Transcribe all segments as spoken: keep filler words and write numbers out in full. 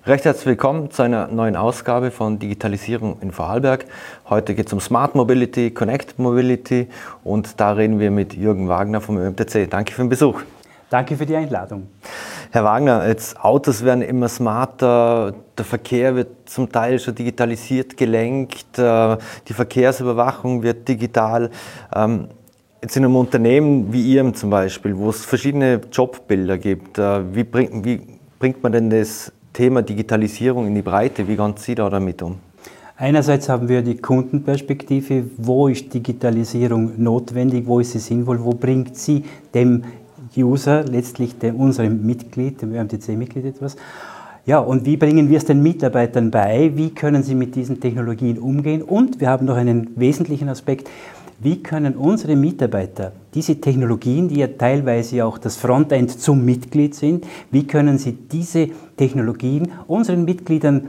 Recht herzlich willkommen zu einer neuen Ausgabe von Digitalisierung in Vorarlberg. Heute geht es um Smart Mobility, Connected Mobility und da reden wir mit Jürgen Wagner vom Ö M T C. Danke für den Besuch. Danke für die Einladung. Herr Wagner, jetzt Autos werden immer smarter, der Verkehr wird zum Teil schon digitalisiert gelenkt, die Verkehrsüberwachung wird digital. Jetzt in einem Unternehmen wie Ihrem zum Beispiel, wo es verschiedene Jobbilder gibt, wie bringt, wie bringt man denn das Thema Digitalisierung in die Breite? Wie gehen Sie da damit um? Einerseits haben wir die Kundenperspektive, wo ist Digitalisierung notwendig, wo ist sie sinnvoll, wo bringt sie dem User, letztlich dem, unserem Mitglied, dem Ö M T C-Mitglied etwas. Ja, und wie bringen wir es den Mitarbeitern bei? Wie können sie mit diesen Technologien umgehen? Und wir haben noch einen wesentlichen Aspekt. Wie können unsere Mitarbeiter diese Technologien, die ja teilweise auch das Frontend zum Mitglied sind, wie können sie diese Technologien unseren Mitgliedern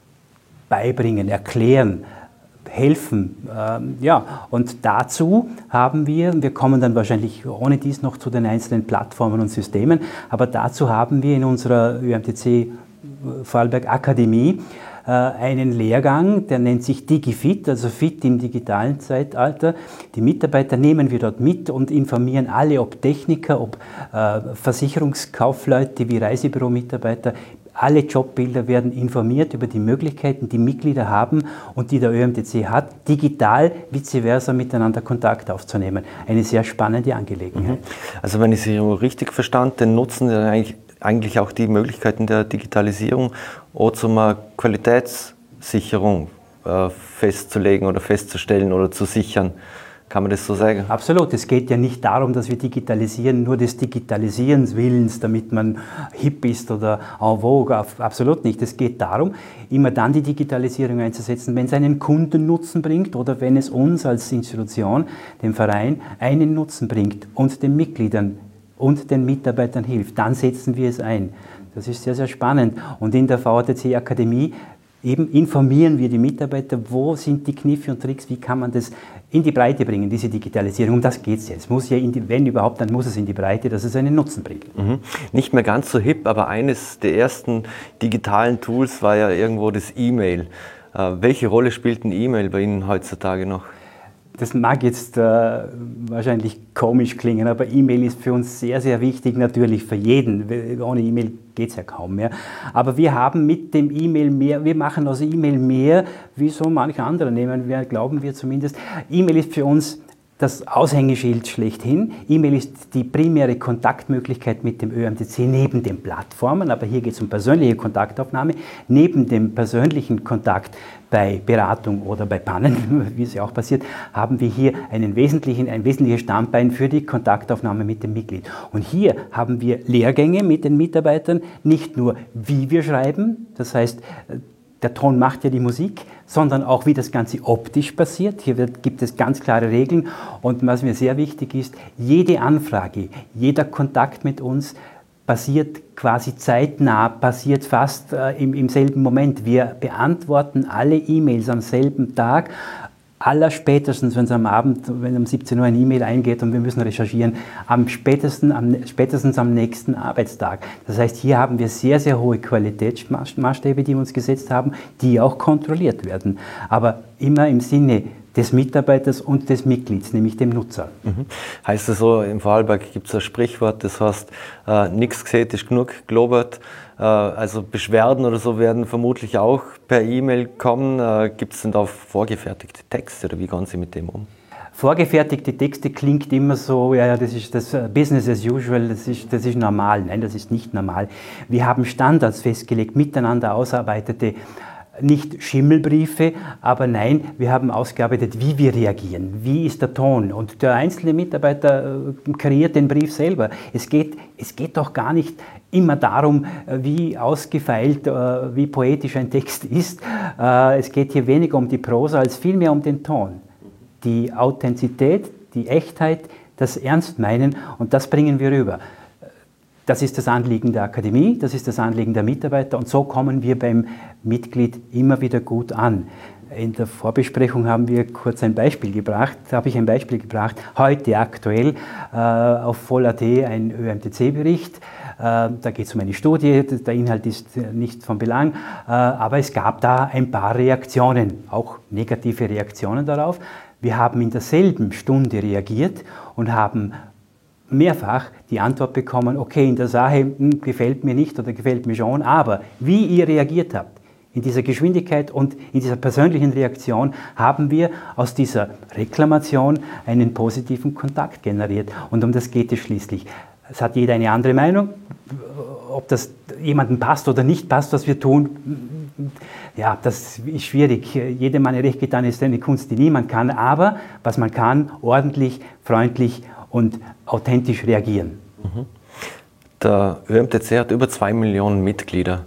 beibringen, erklären, helfen? Ähm, ja, und dazu haben wir, wir kommen dann wahrscheinlich ohne dies noch zu den einzelnen Plattformen und Systemen, aber dazu haben wir in unserer Ö M T C Vorarlberg Akademie einen Lehrgang, der nennt sich DigiFit, also Fit im digitalen Zeitalter. Die Mitarbeiter nehmen wir dort mit und informieren alle, ob Techniker, ob äh, Versicherungskaufleute wie Reisebüro-Mitarbeiter. Alle Jobbilder werden informiert über die Möglichkeiten, die Mitglieder haben und die der Ö M T C hat, digital, vice versa miteinander Kontakt aufzunehmen. Eine sehr spannende Angelegenheit. Also wenn ich Sie richtig verstanden, dann nutzen Sie eigentlich eigentlich auch die Möglichkeiten der Digitalisierung auch zum Qualitätssicherung äh, festzulegen oder festzustellen oder zu sichern. Kann man das so sagen? Absolut. Es geht ja nicht darum, dass wir digitalisieren, nur des Digitalisierens Willens, damit man hip ist oder en vogue. Absolut nicht. Es geht darum, immer dann die Digitalisierung einzusetzen, wenn es einen Kundennutzen bringt oder wenn es uns als Institution, dem Verein, einen Nutzen bringt und den Mitgliedern und den Mitarbeitern hilft, dann setzen wir es ein. Das ist sehr, sehr spannend. Und in der V A T C-Akademie eben informieren wir die Mitarbeiter, wo sind die Kniffe und Tricks, wie kann man das in die Breite bringen, diese Digitalisierung. Um das geht es jetzt. Muss ja in die, wenn überhaupt, dann muss es in die Breite, dass es einen Nutzen bringt. Mhm. Nicht mehr ganz so hip, aber eines der ersten digitalen Tools war ja irgendwo das E-Mail. Äh, welche Rolle spielt ein E-Mail bei Ihnen heutzutage noch? Das mag jetzt äh, wahrscheinlich komisch klingen, aber E-Mail ist für uns sehr, sehr wichtig, natürlich für jeden. Ohne E-Mail geht es ja kaum mehr. Aber wir haben mit dem E-Mail mehr, wir machen aus E-Mail mehr, wie so manche andere nehmen, wir, glauben wir zumindest. E-Mail ist für uns das Aushängeschild schlechthin. E-Mail ist die primäre Kontaktmöglichkeit mit dem Ö M T C neben den Plattformen, aber hier geht es um persönliche Kontaktaufnahme. Neben dem persönlichen Kontakt bei Beratung oder bei Pannen, wie es ja auch passiert, haben wir hier einen wesentlichen, ein wesentliches Standbein für die Kontaktaufnahme mit dem Mitglied. Und hier haben wir Lehrgänge mit den Mitarbeitern, nicht nur wie wir schreiben, das heißt, der Ton macht ja die Musik, sondern auch wie das Ganze optisch passiert. Hier wird, gibt es ganz klare Regeln und was mir sehr wichtig ist, jede Anfrage, jeder Kontakt mit uns passiert quasi zeitnah, passiert fast äh, im, im selben Moment. Wir beantworten alle E-Mails am selben Tag. Allerspätestens, wenn es am Abend, wenn um siebzehn Uhr eine E-Mail eingeht und wir müssen recherchieren, am spätesten, am spätestens am nächsten Arbeitstag. Das heißt, hier haben wir sehr, sehr hohe Qualitätsmaßstäbe, die wir uns gesetzt haben, die auch kontrolliert werden. Aber immer im Sinne des Mitarbeiters und des Mitglieds, nämlich dem Nutzer. Mhm. Heißt das so, im Vorarlberg gibt es ein Sprichwort, das heißt, äh, nichts gesehen ist genug gelobert. Äh, also Beschwerden oder so werden vermutlich auch per E-Mail kommen. Äh, gibt es denn da vorgefertigte Texte oder wie gehen Sie mit dem um? Vorgefertigte Texte klingt immer so, ja, ja, das ist das Business as usual, das ist, das ist normal. Nein, das ist nicht normal. Wir haben Standards festgelegt, miteinander ausarbeitete, nicht Schimmelbriefe, aber nein, wir haben ausgearbeitet, wie wir reagieren, wie ist der Ton und der einzelne Mitarbeiter äh, kreiert den Brief selber. Es geht, es geht doch gar nicht immer darum, wie ausgefeilt, äh, wie poetisch ein Text ist. Äh, es geht hier weniger um die Prosa als vielmehr um den Ton. Die Authentizität, die Echtheit, das Ernstmeinen und das bringen wir rüber. Das ist das Anliegen der Akademie, das ist das Anliegen der Mitarbeiter und so kommen wir beim Mitglied immer wieder gut an. In der Vorbesprechung haben wir kurz ein Beispiel gebracht, da habe ich ein Beispiel gebracht, heute aktuell äh, auf Voll punkt at ein Ö M T C-Bericht. da geht es um eine Studie, der Inhalt ist nicht von Belang, aber es gab da ein paar Reaktionen, auch negative Reaktionen darauf. Wir haben in derselben Stunde reagiert und haben mehrfach die Antwort bekommen, okay, in der Sache hm, gefällt mir nicht oder gefällt mir schon, aber wie ihr reagiert habt, in dieser Geschwindigkeit und in dieser persönlichen Reaktion haben wir aus dieser Reklamation einen positiven Kontakt generiert. Und um das geht es schließlich. Es hat jeder eine andere Meinung, ob das jemandem passt oder nicht passt, was wir tun. Ja, das ist schwierig. Jedem Mann recht getan ist eine Kunst, die niemand kann. Aber was man kann, ordentlich, freundlich und authentisch reagieren. Der Ö M T C hat über zwei Millionen Mitglieder.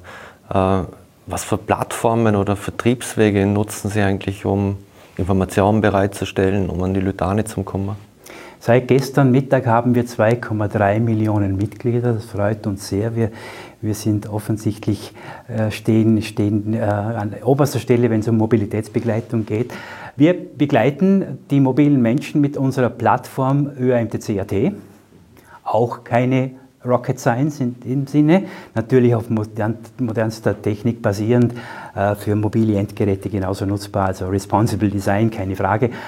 Was für Plattformen oder Vertriebswege nutzen Sie eigentlich, um Informationen bereitzustellen, um an die Leute zu kommen? Seit gestern Mittag haben wir zwei Komma drei Millionen Mitglieder. Das freut uns sehr. Wir, wir sind offensichtlich äh, stehen, stehen äh, an oberster Stelle, wenn es um Mobilitätsbegleitung geht. Wir begleiten die mobilen Menschen mit unserer Plattform Ö M T C Punkt A T. Auch keine Rocket Science in dem Sinne, natürlich auf modern, modernster Technik basierend, äh, für mobile Endgeräte genauso nutzbar, also Responsible Design, keine Frage. Äh,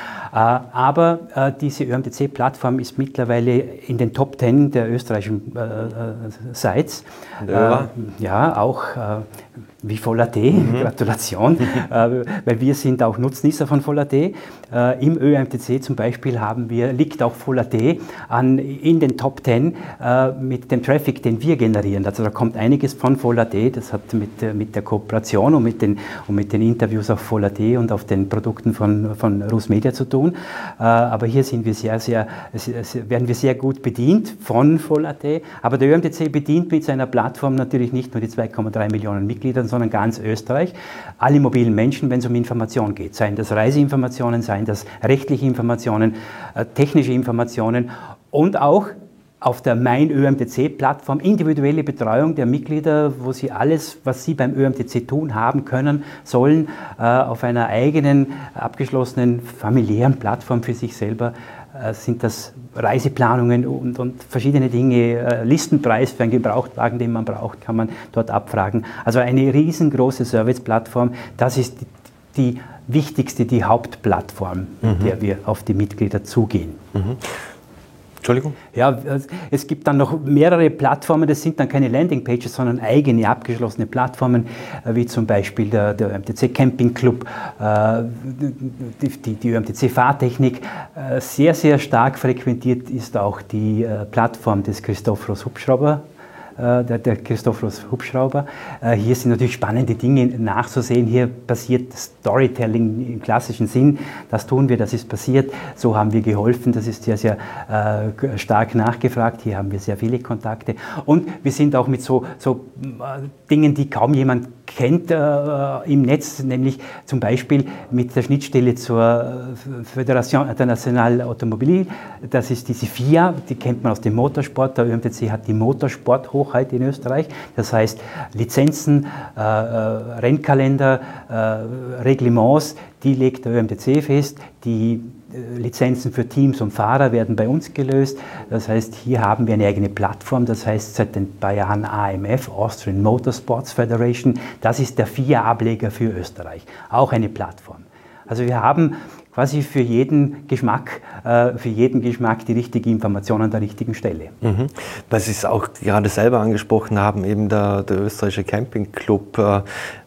aber äh, diese Ö M T C-Plattform ist mittlerweile in den Top Ten der österreichischen äh, Sites. Äh, ja, auch äh, wie Voll.at, mhm. Gratulation, äh, weil wir sind auch Nutznießer von Voll.at. Äh, Im Ö M T C zum Beispiel haben wir, liegt auch Voll.at an, in den Top Ten äh, mit dem Traffic, den wir generieren. Also da kommt einiges von Voll.at, das hat mit, äh, mit der Kooperation und mit den, und mit den Interviews auf Voll.at und auf den Produkten von, von RusMedia zu tun. Äh, aber hier sind wir sehr, sehr, sehr, werden wir sehr gut bedient von Voll.at. Aber der Ö M T C bedient mit seiner Plattform natürlich nicht nur die zwei Komma drei Millionen Mitglieder, sondern ganz Österreich, alle mobilen Menschen, wenn es um Information geht, seien das Reiseinformationen, seien das rechtliche Informationen, äh, technische Informationen und auch auf der Mein Ö M T C-Plattform individuelle Betreuung der Mitglieder, wo sie alles, was sie beim Ö M T C tun haben können, sollen, äh, auf einer eigenen, abgeschlossenen, familiären Plattform für sich selber äh, sind das Reiseplanungen und, und verschiedene Dinge, äh, Listenpreis für einen Gebrauchtwagen, den man braucht, kann man dort abfragen. Also eine riesengroße Serviceplattform, das ist die, die wichtigste, die Hauptplattform, mit mhm. der wir auf die Mitglieder zugehen. Mhm. Entschuldigung? Ja, es gibt dann noch mehrere Plattformen, das sind dann keine Landingpages, sondern eigene abgeschlossene Plattformen, wie zum Beispiel der, der Ö M T C Camping Club, äh, die, die, die Ö M T C Fahrtechnik. Äh, sehr, sehr stark frequentiert ist auch die äh, Plattform des Christophorus Hubschrauber. Der, der Christophorus Hubschrauber. Hier sind natürlich spannende Dinge nachzusehen. Hier passiert Storytelling im klassischen Sinn. Das tun wir, das ist passiert. So haben wir geholfen. Das ist sehr, sehr äh, stark nachgefragt. Hier haben wir sehr viele Kontakte. Und wir sind auch mit so, so äh, Dingen, die kaum jemand kennt äh, im Netz, nämlich zum Beispiel mit der Schnittstelle zur Fédération Internationale Automobile. Das ist diese F I A, die kennt man aus dem Motorsport. Der Ö M T C hat die Motorsporthochheit in Österreich. Das heißt, Lizenzen, äh, Rennkalender, äh, Reglements, die legt der Ö M T C fest. Die Lizenzen für Teams und Fahrer werden bei uns gelöst. Das heißt, hier haben wir eine eigene Plattform. Das heißt, seit ein paar Jahren A M F, Austrian Motorsports Federation. Das ist der F I A-Ableger für Österreich. Auch eine Plattform. Also wir haben quasi für jeden Geschmack, äh, für jeden Geschmack die richtige Information an der richtigen Stelle. Mhm. Weil Sie es auch gerade selber angesprochen haben, eben der, der österreichische Campingclub. Äh,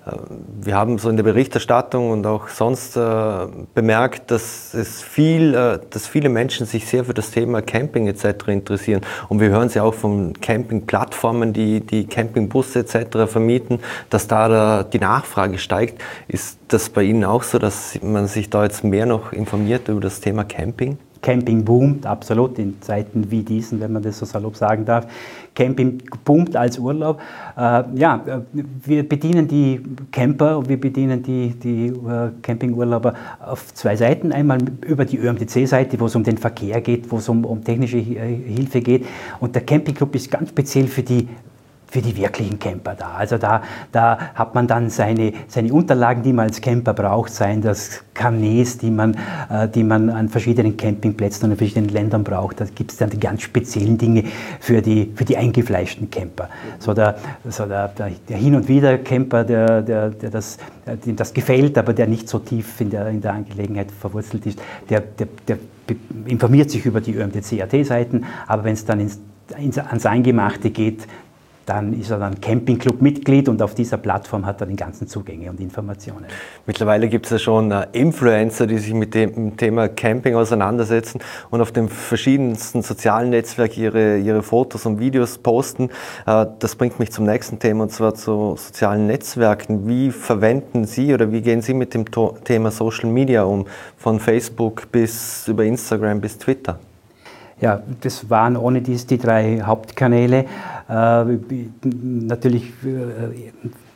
wir haben so in der Berichterstattung und auch sonst äh, bemerkt, dass es viel, äh, dass viele Menschen sich sehr für das Thema Camping et cetera interessieren. Und wir hören es ja auch von Campingplattformen, die, die Campingbusse et cetera vermieten, dass da der, die Nachfrage steigt. Ist das bei Ihnen auch so, dass man sich da jetzt mehr noch informiert über das Thema Camping? Camping boomt, absolut, in Zeiten wie diesen, wenn man das so salopp sagen darf. Camping boomt als Urlaub. Äh, ja, wir bedienen die Camper und wir bedienen die, die uh, Campingurlauber auf zwei Seiten. Einmal über die Ö M T C-Seite, wo es um den Verkehr geht, wo es um, um technische Hilfe geht. Und der Campingclub ist ganz speziell für die für die wirklichen Camper da. Also da, da hat man dann seine, seine Unterlagen, die man als Camper braucht, seien das Carnets, die man, äh, die man an verschiedenen Campingplätzen und in verschiedenen Ländern braucht. Da gibt es dann die ganz speziellen Dinge für die, für die eingefleischten Camper. So der, so der, der, der Hin- und Wieder-Camper, der, der, der das, dem das gefällt, aber der nicht so tief in der, in der Angelegenheit verwurzelt ist, der, der, der informiert sich über die Ö M T C Punkt A T-Seiten, aber wenn es dann ins, ins, ans Eingemachte geht, dann ist er dann Campingclub-Mitglied und auf dieser Plattform hat er die ganzen Zugänge und Informationen. Mittlerweile gibt es ja schon uh, Influencer, die sich mit dem Thema Camping auseinandersetzen und auf den verschiedensten sozialen Netzwerken ihre, ihre Fotos und Videos posten. Uh, das bringt mich zum nächsten Thema, und zwar zu sozialen Netzwerken. Wie verwenden Sie oder wie gehen Sie mit dem to- Thema Social Media um, von Facebook bis über Instagram bis Twitter? Ja, das waren ohne dies die drei Hauptkanäle. Äh, natürlich äh,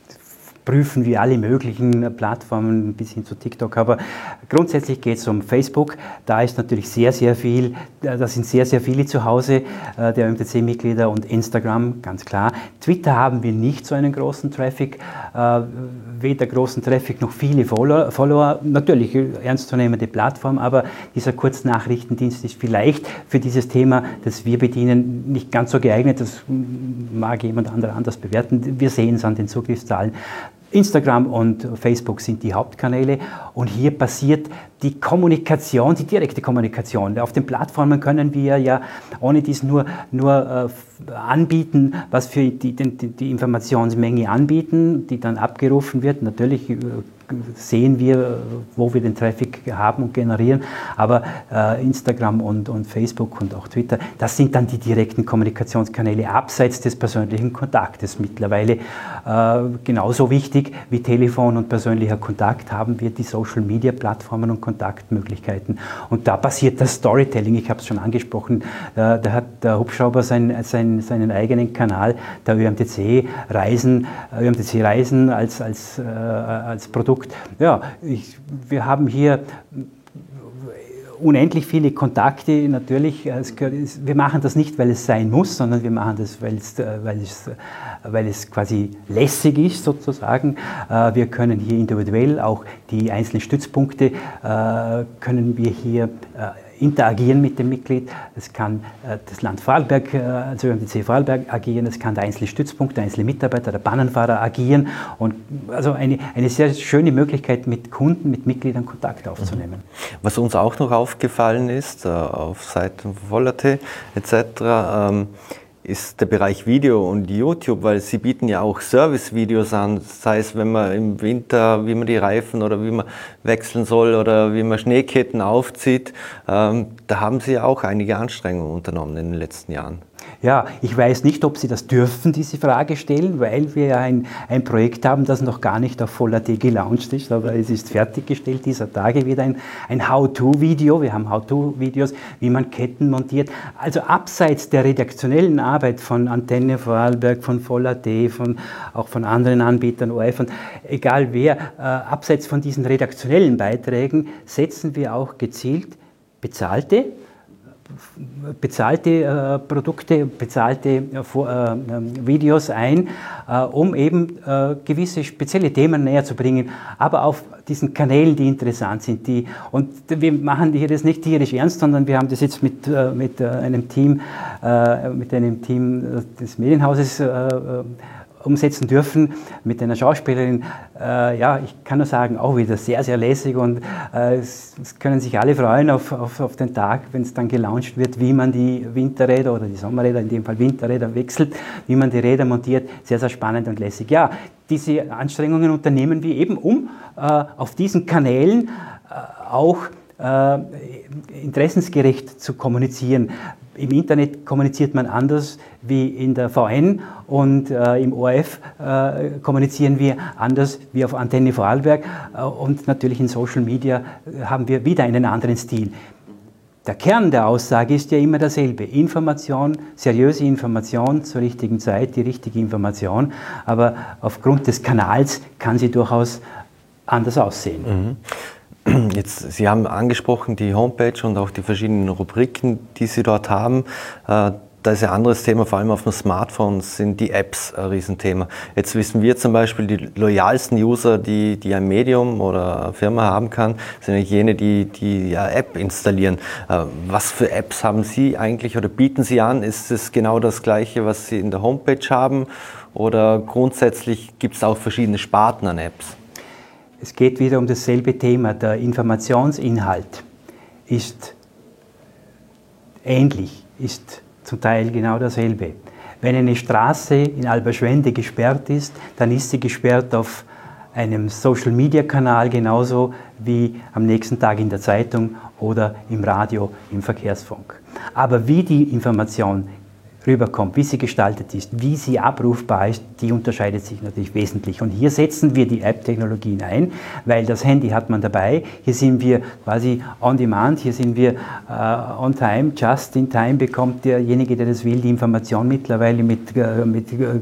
prüfen wir alle möglichen Plattformen bis hin zu TikTok, aber grundsätzlich geht es um Facebook. Da ist natürlich sehr, sehr viel, da sind sehr, sehr viele zu Hause äh, der Ö M T C-Mitglieder und Instagram, ganz klar. Twitter haben wir nicht so einen großen Traffic, äh, weder großen Traffic noch viele Follower, Follower. Natürlich ernstzunehmende Plattform, aber dieser Kurznachrichtendienst ist vielleicht für dieses Thema, das wir bedienen, nicht ganz so geeignet. Das mag jemand anderer anders bewerten. Wir sehen es an den Zugriffszahlen. Instagram und Facebook sind die Hauptkanäle und hier passiert die Kommunikation, die direkte Kommunikation. Auf den Plattformen können wir ja ohne dies nur, nur äh, anbieten, was für die, die, die Informationsmenge anbieten, die dann abgerufen wird. Natürlich äh, sehen wir, wo wir den Traffic haben und generieren, aber äh, Instagram und, und Facebook und auch Twitter, das sind dann die direkten Kommunikationskanäle abseits des persönlichen Kontaktes. Mittlerweile äh, genauso wichtig wie Telefon und persönlicher Kontakt haben wir die Social-Media-Plattformen und Kontaktmöglichkeiten. Und da passiert das Storytelling, ich habe es schon angesprochen, äh, da hat der Hubschrauber sein, sein, seinen eigenen Kanal, der Ö M T C Reisen, Ö M T C Reisen als, als, äh, als Produkt. Ja, ich, wir haben hier unendlich viele Kontakte, natürlich. Wir machen das nicht, weil es sein muss, sondern wir machen das, weil es, weil es, weil es quasi lässig ist, sozusagen. Wir können hier individuell auch die einzelnen Stützpunkte, können wir hier interagieren mit dem Mitglied. Es kann äh, das Land Vorarlberg, äh, also Ö M T C Vorarlberg agieren, es kann der einzelne Stützpunkt, der einzelne Mitarbeiter, der Bahnenfahrer agieren. Und also eine, eine sehr schöne Möglichkeit, mit Kunden, mit Mitgliedern Kontakt aufzunehmen. Was uns auch noch aufgefallen ist, äh, auf Seiten von Vollerte et cetera, ähm, ist der Bereich Video und YouTube, weil sie bieten ja auch Service-Videos an, sei es, wenn man im Winter, wie man die Reifen oder wie man wechseln soll oder wie man Schneeketten aufzieht. Ähm, da haben sie ja auch einige Anstrengungen unternommen in den letzten Jahren. Ja, ich weiß nicht, ob Sie das dürfen, diese Frage stellen, weil wir ja ein, ein Projekt haben, das noch gar nicht auf Voll.at gelauncht ist, aber es ist fertiggestellt dieser Tage wieder ein, ein How-to-Video. Wir haben How-to-Videos, wie man Ketten montiert. Also abseits der redaktionellen Arbeit von Antenne Vorarlberg, von Voll.at, von, auch von anderen Anbietern, O R F, und egal wer, äh, abseits von diesen redaktionellen Beiträgen setzen wir auch gezielt bezahlte bezahlte äh, Produkte, bezahlte äh, äh, Videos ein, äh, um eben äh, gewisse spezielle Themen näher zu bringen, aber auf diesen Kanälen, die interessant sind. Die, und wir machen hier das nicht tierisch ernst, sondern wir haben das jetzt mit, äh, mit äh, einem Team, äh, mit einem Team des Medienhauses äh, umsetzen dürfen mit einer Schauspielerin. Äh, ja, ich kann nur sagen, auch wieder sehr, sehr lässig und äh, es, es können sich alle freuen auf, auf, auf den Tag, wenn es dann gelauncht wird, wie man die Winterräder oder die Sommerräder, in dem Fall Winterräder, wechselt, wie man die Räder montiert. Sehr, sehr spannend und lässig. Ja, diese Anstrengungen unternehmen wir eben, um äh, auf diesen Kanälen äh, auch äh, interessensgerecht zu kommunizieren. Im Internet kommuniziert man anders wie in der V N und äh, im O R F äh, kommunizieren wir anders wie auf Antenne Vorarlberg äh, und natürlich in Social Media äh, haben wir wieder einen anderen Stil. Der Kern der Aussage ist ja immer derselbe. Information, seriöse Information zur richtigen Zeit, die richtige Information, aber aufgrund des Kanals kann sie durchaus anders aussehen. Mhm. Jetzt, Sie haben angesprochen die Homepage und auch die verschiedenen Rubriken, die Sie dort haben. Da da ist ein anderes Thema, vor allem auf dem Smartphone sind die Apps ein Riesenthema. Jetzt wissen wir zum Beispiel, die loyalsten User, die, die ein Medium oder eine Firma haben kann, sind eigentlich jene, die die ja, App installieren. Was für Apps haben Sie eigentlich oder bieten Sie an? Ist es genau das Gleiche, was Sie in der Homepage haben? Oder grundsätzlich gibt es auch verschiedene Sparten an Apps? Es geht wieder um dasselbe Thema. Der Informationsinhalt ist ähnlich, ist zum Teil genau dasselbe. Wenn eine Straße in Alberschwende gesperrt ist, dann ist sie gesperrt auf einem Social-Media-Kanal genauso wie am nächsten Tag in der Zeitung oder im Radio, im Verkehrsfunk. Aber wie die Information rüberkommt, wie sie gestaltet ist, wie sie abrufbar ist, die unterscheidet sich natürlich wesentlich. Und hier setzen wir die App-Technologien ein, weil das Handy hat man dabei. Hier sind wir quasi on demand, hier sind wir uh, on time, just in time bekommt derjenige, der das will, die Information mittlerweile mit, uh, mit uh,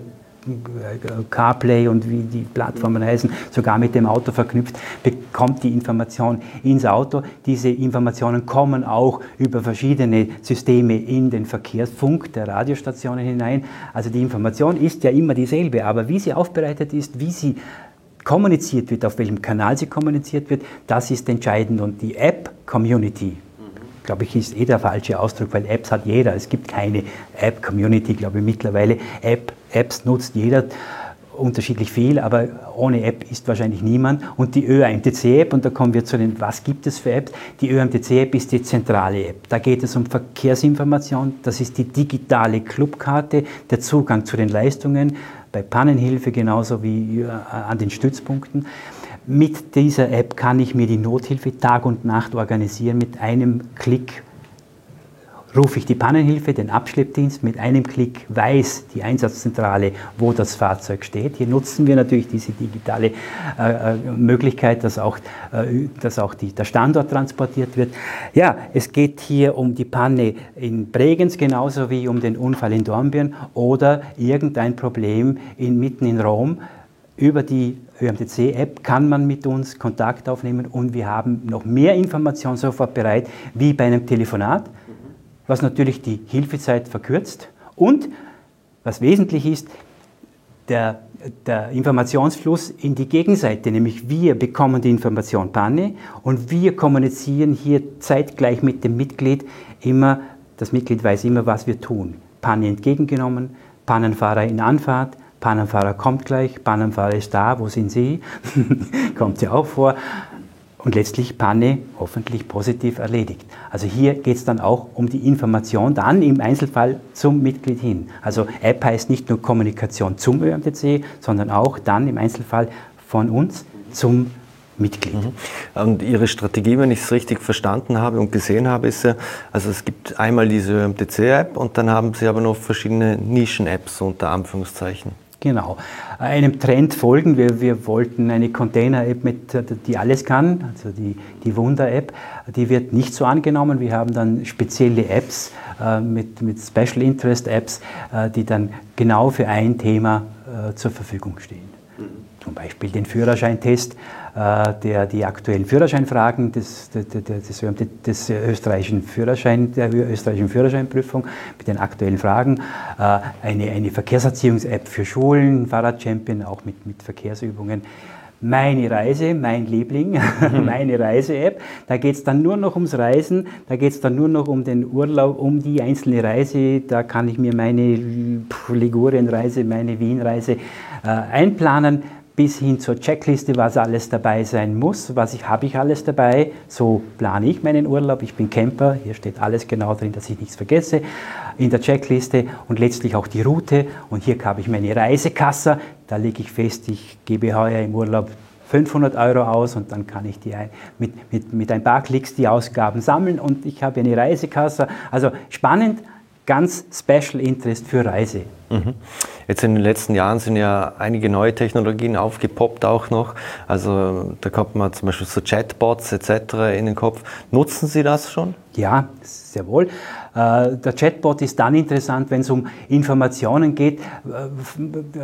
CarPlay und wie die Plattformen heißen, sogar mit dem Auto verknüpft, bekommt die Information ins Auto. Diese Informationen kommen auch über verschiedene Systeme in den Verkehrsfunk der Radiostationen hinein. Also die Information ist ja immer dieselbe, aber wie sie aufbereitet ist, wie sie kommuniziert wird, auf welchem Kanal sie kommuniziert wird, das ist entscheidend. Und die App-Community, glaube ich, ist eh der falsche Ausdruck, weil Apps hat jeder. Es gibt keine App-Community, glaube ich, mittlerweile. App, Apps nutzt jeder unterschiedlich viel, aber ohne App ist wahrscheinlich niemand. Und die Ö M T C-App, und da kommen wir zu den, was gibt es für Apps? Die Ö M T C-App ist die zentrale App. Da geht es um Verkehrsinformation, das ist die digitale Clubkarte, der Zugang zu den Leistungen, bei Pannenhilfe genauso wie an den Stützpunkten. Mit dieser App kann ich mir die Nothilfe Tag und Nacht organisieren. Mit einem Klick rufe ich die Pannenhilfe, den Abschleppdienst. Mit einem Klick weiß die Einsatzzentrale, wo das Fahrzeug steht. Hier nutzen wir natürlich diese digitale äh, Möglichkeit, dass auch, äh, dass auch die, der Standort transportiert wird. Ja, es geht hier um die Panne in Bregenz genauso wie um den Unfall in Dornbirn oder irgendein Problem in, mitten in Rom. Über die Ö M T C-App kann man mit uns Kontakt aufnehmen und wir haben noch mehr Informationen sofort bereit, wie bei einem Telefonat, was natürlich die Hilfezeit verkürzt und, was wesentlich ist, der, der Informationsfluss in die Gegenseite, nämlich wir bekommen die Information Panne und wir kommunizieren hier zeitgleich mit dem Mitglied immer, das Mitglied weiß immer, was wir tun. Panne entgegengenommen, Pannenfahrer in Anfahrt, Pannenfahrer kommt gleich, Pannenfahrer ist da, wo sind Sie? Kommt ja auch vor. Und letztlich Panne hoffentlich positiv erledigt. Also hier geht es dann auch um die Information, dann im Einzelfall zum Mitglied hin. Also App heißt nicht nur Kommunikation zum Ö M T C, sondern auch dann im Einzelfall von uns zum Mitglied. Mhm. Und Ihre Strategie, wenn ich es richtig verstanden habe und gesehen habe, ist ja, also es gibt einmal diese Ö M T C-App und dann haben Sie aber noch verschiedene Nischen-Apps unter Anführungszeichen. Genau, einem Trend folgen. Wir, wir wollten eine Container-App, mit, die alles kann, also die, die Wunder-App, die wird nicht so angenommen. Wir haben dann spezielle Apps äh, mit, mit Special Interest Apps, äh, die dann genau für ein Thema äh, zur Verfügung stehen. Zum Beispiel den Führerscheintest, äh, der die aktuellen Führerscheinfragen des, des, des, des österreichischen Führerschein, der österreichischen Führerscheinprüfung mit den aktuellen Fragen, äh, eine, eine Verkehrserziehungs-App für Schulen, Fahrradchampion, auch mit, mit Verkehrsübungen. Meine Reise, mein Liebling, meine Reise-App, da geht es dann nur noch ums Reisen, da geht es dann nur noch um den Urlaub, um die einzelne Reise, da kann ich mir meine Ligurien-Reise, meine Wien-Reise äh, einplanen, bis hin zur Checkliste, was alles dabei sein muss, was ich, habe ich alles dabei, so plane ich meinen Urlaub, ich bin Camper, hier steht alles genau drin, dass ich nichts vergesse, in der Checkliste und letztlich auch die Route und hier habe ich meine Reisekasse, da lege ich fest, ich gebe heuer im Urlaub fünfhundert Euro aus und dann kann ich die mit, mit, mit ein paar Klicks die Ausgaben sammeln und ich habe eine Reisekasse, also spannend, ganz Special Interest für Reise. Mhm. Jetzt in den letzten Jahren sind ja einige neue Technologien aufgepoppt auch noch. Also da kommt man zum Beispiel so Chatbots et cetera in den Kopf. Nutzen Sie das schon? Ja, sehr wohl. Der Chatbot ist dann interessant, wenn es um Informationen geht.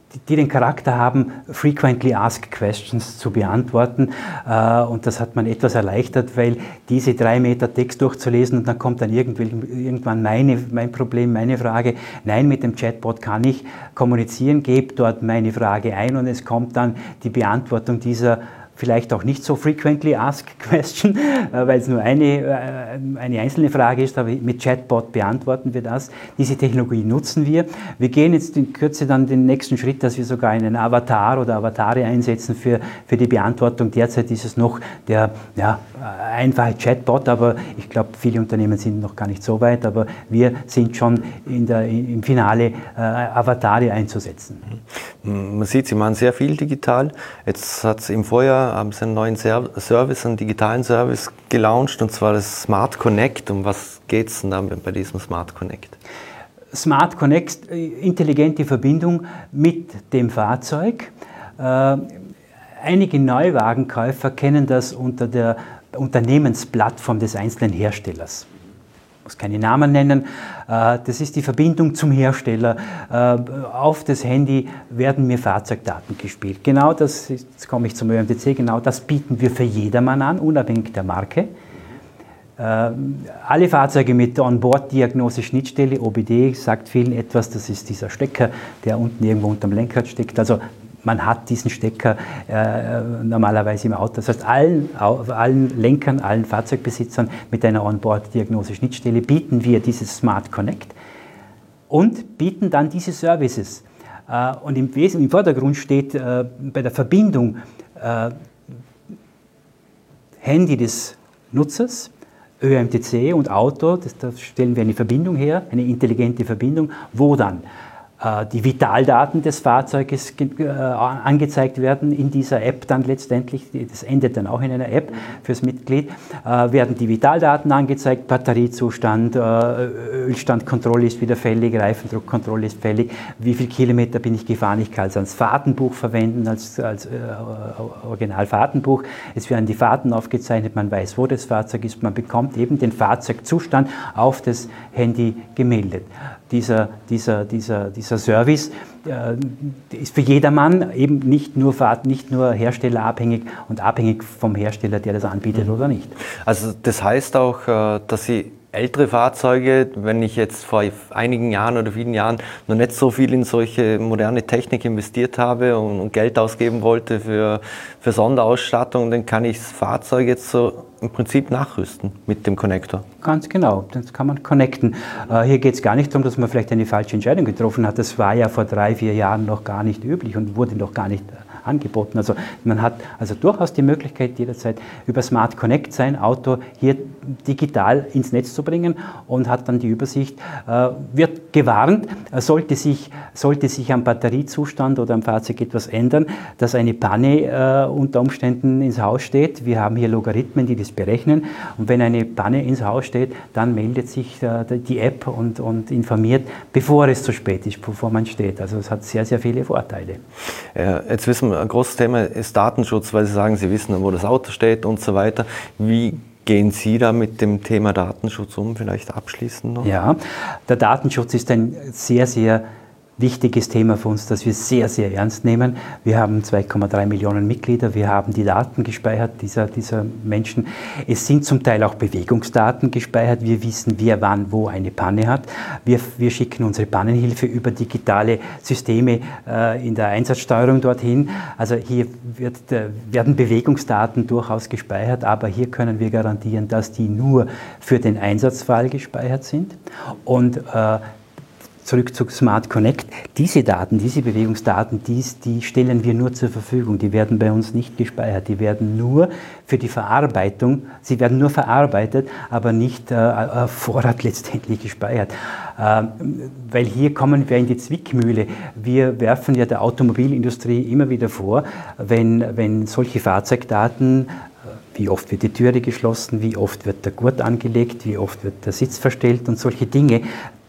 die den Charakter haben, frequently asked questions zu beantworten. Und das hat man etwas erleichtert, weil diese drei Meter Text durchzulesen und dann kommt dann irgendwann meine, mein Problem, meine Frage. Nein, mit dem Chatbot kann ich kommunizieren, gebe dort meine Frage ein und es kommt dann die Beantwortung dieser vielleicht auch nicht so frequently asked question, weil es nur eine, eine einzelne Frage ist, aber mit Chatbot beantworten wir das. Diese Technologie nutzen wir. Wir gehen jetzt in Kürze dann den nächsten Schritt, dass wir sogar einen Avatar oder Avatare einsetzen für, für die Beantwortung. Derzeit ist es noch der ja, einfache Chatbot, aber ich glaube, viele Unternehmen sind noch gar nicht so weit, aber wir sind schon in der, im Finale, äh, Avatare einzusetzen. Man sieht, Sie machen sehr viel digital. Jetzt hat es im Vorjahr haben Sie einen neuen Service, einen digitalen Service gelauncht, und zwar das Smart Connect. Um was geht es denn da bei diesem Smart Connect? Smart Connect, intelligente Verbindung mit dem Fahrzeug. Äh, einige Neuwagenkäufer kennen das unter der Unternehmensplattform des einzelnen Herstellers. Ich muss keine Namen nennen, das ist die Verbindung zum Hersteller. Auf das Handy werden mir Fahrzeugdaten gespielt. Genau das, jetzt komme ich zum Ö M T C, genau das bieten wir für jedermann an, unabhängig der Marke. Alle Fahrzeuge mit Onboard-Diagnose-Schnittstelle, O B D, sagt vielen etwas, das ist dieser Stecker, der unten irgendwo unterm Lenkrad steckt. Also man hat diesen Stecker äh, normalerweise im Auto. Das heißt, allen, allen Lenkern, allen Fahrzeugbesitzern mit einer Onboard-Diagnose-Schnittstelle bieten wir dieses Smart Connect und bieten dann diese Services. Äh, und im, Wesen, im Vordergrund steht äh, bei der Verbindung äh, Handy des Nutzers, Ö M T C und Auto. Das, da stellen wir eine Verbindung her, eine intelligente Verbindung, wo dann die Vitaldaten des Fahrzeuges äh, angezeigt werden in dieser App dann letztendlich, das endet dann auch in einer App fürs Mitglied, äh, werden die Vitaldaten angezeigt, Batteriezustand, äh, Ölstandkontrolle ist wieder fällig, Reifendruckkontrolle ist fällig, wie viele Kilometer bin ich gefahren, ich kann es als Fahrtenbuch verwenden, als, als äh, Originalfahrtenbuch, es werden die Fahrten aufgezeichnet, man weiß, wo das Fahrzeug ist, man bekommt eben den Fahrzeugzustand auf das Handy gemeldet. Dieser, dieser, dieser, dieser Service äh, ist für jedermann eben nicht nur, nicht nur herstellerabhängig und abhängig vom Hersteller, der das anbietet, mhm. oder nicht. Also das heißt auch, dass Sie ältere Fahrzeuge, wenn ich jetzt vor einigen Jahren oder vielen Jahren noch nicht so viel in solche moderne Technik investiert habe und, und Geld ausgeben wollte für, für Sonderausstattung, dann kann ich das Fahrzeug jetzt so im Prinzip nachrüsten mit dem Connector. Ganz genau, das kann man connecten. Äh, hier geht es gar nicht darum, dass man vielleicht eine falsche Entscheidung getroffen hat. Das war ja vor drei, vier Jahren noch gar nicht üblich und wurde noch gar nicht angeboten. Also man hat also durchaus die Möglichkeit, jederzeit über Smart Connect sein Auto hier digital ins Netz zu bringen und hat dann die Übersicht, äh, wird gewarnt, sollte sich, sollte sich am Batteriezustand oder am Fahrzeug etwas ändern, dass eine Panne äh, unter Umständen ins Haus steht. Wir haben hier Logarithmen, die das berechnen, und wenn eine Panne ins Haus steht, dann meldet sich äh, die App und, und informiert, bevor es zu spät ist, bevor man steht. Also es hat sehr, sehr viele Vorteile. Ja, jetzt wissen wir, ein großes Thema ist Datenschutz, weil Sie sagen, Sie wissen, wo das Auto steht und so weiter. Wie gehen Sie da mit dem Thema Datenschutz um? Vielleicht abschließend noch? Ja, der Datenschutz ist ein sehr, sehr wichtiges Thema für uns, das wir sehr, sehr ernst nehmen. Wir haben zwei Komma drei Millionen Mitglieder, wir haben die Daten gespeichert dieser, dieser Menschen. Es sind zum Teil auch Bewegungsdaten gespeichert. Wir wissen, wer wann wo eine Panne hat. Wir, wir schicken unsere Pannenhilfe über digitale Systeme äh, in der Einsatzsteuerung dorthin. Also hier wird, äh, werden Bewegungsdaten durchaus gespeichert, aber hier können wir garantieren, dass die nur für den Einsatzfall gespeichert sind. Und äh, zurück zu Smart Connect. Diese Daten, diese Bewegungsdaten, die, die stellen wir nur zur Verfügung. Die werden bei uns nicht gespeichert. Die werden nur für die Verarbeitung, sie werden nur verarbeitet, aber nicht äh, auf Vorrat letztendlich gespeichert. Äh, weil hier kommen wir in die Zwickmühle. Wir werfen ja der Automobilindustrie immer wieder vor, wenn, wenn solche Fahrzeugdaten, wie oft wird die Türe geschlossen, wie oft wird der Gurt angelegt, wie oft wird der Sitz verstellt und solche Dinge,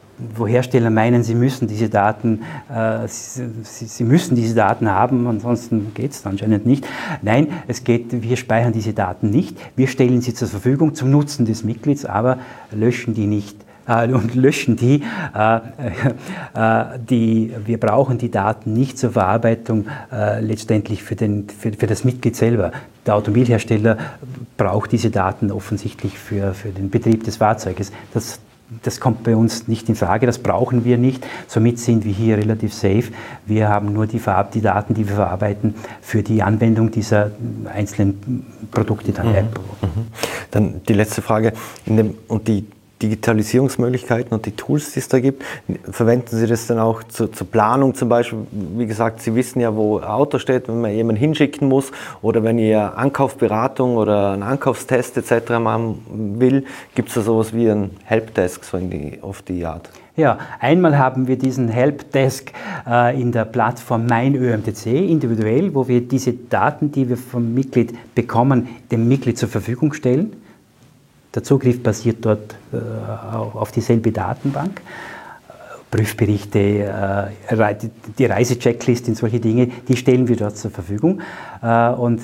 wo Hersteller meinen, sie müssen diese Daten, äh, sie, sie müssen diese Daten haben, ansonsten geht es anscheinend nicht. Nein, es geht, wir speichern diese Daten nicht, wir stellen sie zur Verfügung zum Nutzen des Mitglieds, aber löschen die nicht äh, und löschen die. Äh, äh, die. Wir brauchen die Daten nicht zur Verarbeitung äh, letztendlich für, den, für, für das Mitglied selber. Der Automobilhersteller braucht diese Daten offensichtlich für, für den Betrieb des Fahrzeuges. Das, das kommt bei uns nicht in Frage, das brauchen wir nicht. Somit sind wir hier relativ safe. Wir haben nur die, die Daten, die wir verarbeiten, für die Anwendung dieser einzelnen Produkte. Dann, mhm. Mhm. Dann die letzte Frage. In dem, und die Digitalisierungsmöglichkeiten und die Tools, die es da gibt, verwenden Sie das dann auch zur, zur Planung zum Beispiel? Wie gesagt, Sie wissen ja, wo ein Auto steht, wenn man jemanden hinschicken muss oder wenn ihr Ankaufsberatung oder einen Ankaufstest et cetera machen will, gibt es da sowas wie ein Helpdesk, so in die, auf die Art? Ja, einmal haben wir diesen Helpdesk äh, in der Plattform Mein ÖMTC individuell, wo wir diese Daten, die wir vom Mitglied bekommen, dem Mitglied zur Verfügung stellen. Der Zugriff basiert dort äh, auf dieselbe Datenbank. Prüfberichte, äh, die Reisechecklist und solche Dinge, die stellen wir dort zur Verfügung. Äh, und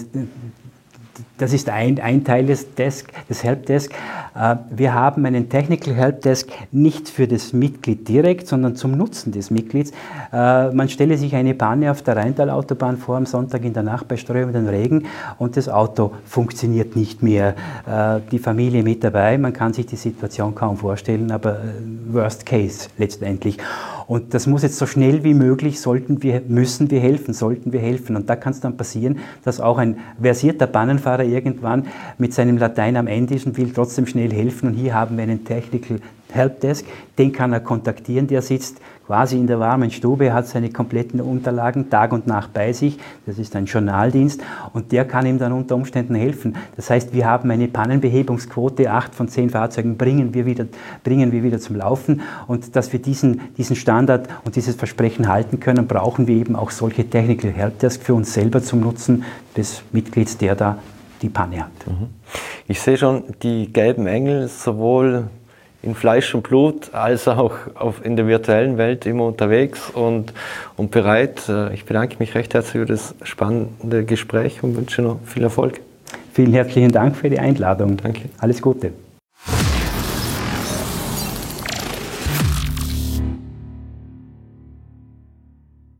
das ist ein, ein Teil des, Desk, des Helpdesk. Äh, wir haben einen Technical Helpdesk nicht für das Mitglied direkt, sondern zum Nutzen des Mitglieds. Äh, man stelle sich eine Panne auf der Rheintal-Autobahn vor am Sonntag in der Nacht bei strömendem Regen und das Auto funktioniert nicht mehr. Äh, die Familie mit dabei, man kann sich die Situation kaum vorstellen, aber Worst Case letztendlich. Und das muss jetzt so schnell wie möglich, sollten wir, müssen wir helfen, sollten wir helfen. Und da kann es dann passieren, dass auch ein versierter Bahnenfahrer irgendwann mit seinem Latein am Ende ist und will trotzdem schnell helfen. Und hier haben wir einen Technical Helpdesk, den kann er kontaktieren, der sitzt quasi in der warmen Stube, hat seine kompletten Unterlagen Tag und Nacht bei sich, das ist ein Journaldienst und der kann ihm dann unter Umständen helfen. Das heißt, wir haben eine Pannenbehebungsquote, acht von zehn Fahrzeugen bringen wir wieder, bringen wir wieder zum Laufen und dass wir diesen, diesen Standard und dieses Versprechen halten können, brauchen wir eben auch solche Technical Helpdesk für uns selber zum Nutzen des Mitglieds, der da die Panne hat. Ich sehe schon die gelben Engel, sowohl in Fleisch und Blut, als auch auf, in der virtuellen Welt immer unterwegs und, und bereit. Ich bedanke mich recht herzlich für das spannende Gespräch und wünsche noch viel Erfolg. Vielen herzlichen Dank für die Einladung. Danke. Alles Gute.